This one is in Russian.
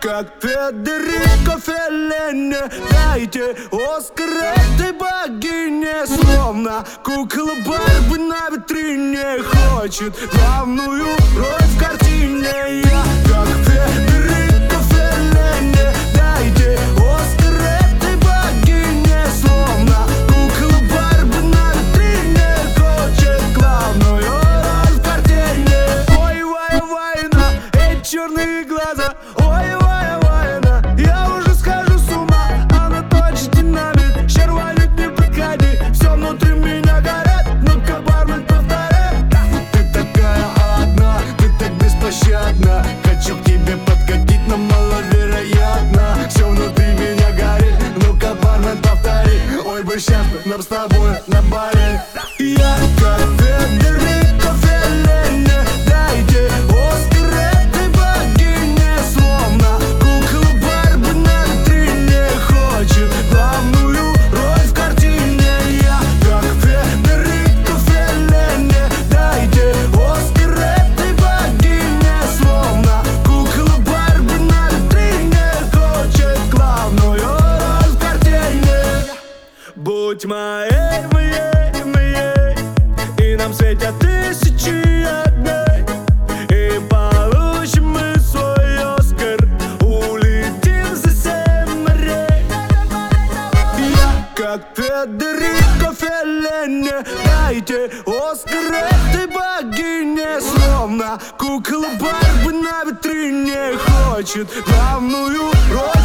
как Федерико Феллини. Дайте Оскар этой богине. Словно кукла Барби на витрине хочет главную роль в картине. Я как Федерико Феллини. Дайте Оскар этой богине. Словно кукла Барби на витрине хочет главную роль в картине. Ой, война, эти черные глаза. Ой, война, я уже схожу с ума. Она точно динамит, щервалит, не подходи. Все внутри меня горят, ну-ка, бармен, повторяй. Ты такая одна, ты так беспощадна. Хочу к тебе подкатить, но маловероятно. Все внутри меня горит, ну-ка, бармен, повтори. Ой, бы сейчас нам с тобой на баре. Я как Федерико Феллини. Дайте Оскар этой богине. Словно кукла Барби на витрине хочет главную роль в картине. Я как Федерико Феллини. Дайте Оскар этой богине. Словно кукла Барби на витрине хочет главную роль в картине. Будь моей, и нам светят тысячи огней. И получим мы свой Оскар, улетим за 7 морей. Я как Федерико Феллини. Дайте Оскар этой богине. Словно кукла Барби на витрине хочет главную роль